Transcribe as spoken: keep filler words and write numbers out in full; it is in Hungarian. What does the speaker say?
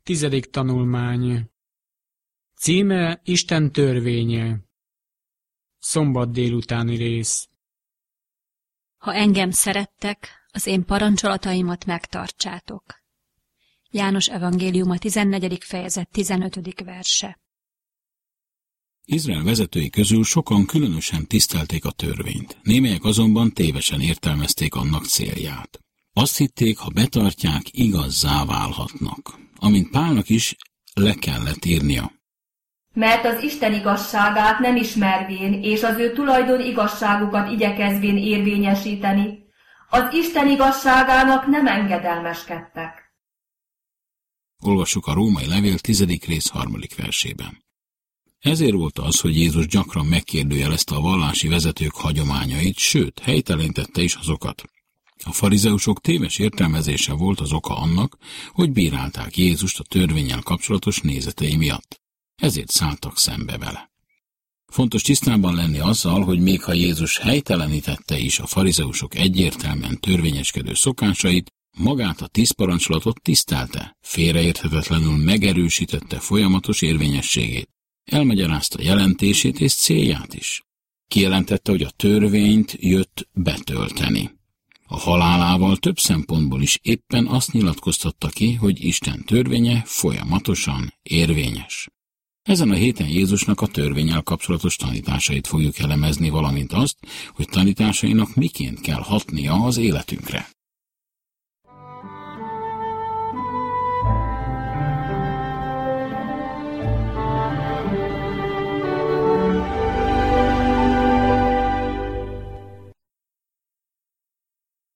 Tizedik tanulmány. Címe Isten törvénye. Szombat délutáni rész. Ha engem szerettek, az én parancsolataimat megtartsátok. János evangéliuma tizennegyedik fejezet tizenötödik verse. Izrael vezetői közül sokan különösen tisztelték a törvényt, némelyek azonban tévesen értelmezték annak célját. Azt hitték, ha betartják, igazzá válhatnak, amint Pálnak is le kellett írnia. Mert az Isten igazságát nem ismervén, és az ő tulajdon igazságukat igyekezvén érvényesíteni, az Isten igazságának nem engedelmeskedtek. Olvassuk a Római levél tizedik rész harmadik versében. Ezért volt az, hogy Jézus gyakran megkérdőjelezte a vallási vezetők hagyományait, sőt, helytelenítette is azokat. A farizeusok téves értelmezése volt az oka annak, hogy bírálták Jézust a törvénnyel kapcsolatos nézetei miatt. Ezért szálltak szembe vele. Fontos tisztában lenni azzal, hogy még ha Jézus helytelenítette is a farizeusok egyértelműen törvényeskedő szokásait, magát a tíz parancsolatot tisztelte, félreérthetetlenül megerősítette folyamatos érvényességét, elmagyarázta jelentését és célját is. Kijelentette, hogy a törvényt jött betölteni. A halálával több szempontból is éppen azt nyilatkoztatta ki, hogy Isten törvénye folyamatosan érvényes. Ezen a héten Jézusnak a törvénnyel kapcsolatos tanításait fogjuk elemezni, valamint azt, hogy tanításainak miként kell hatnia az életünkre.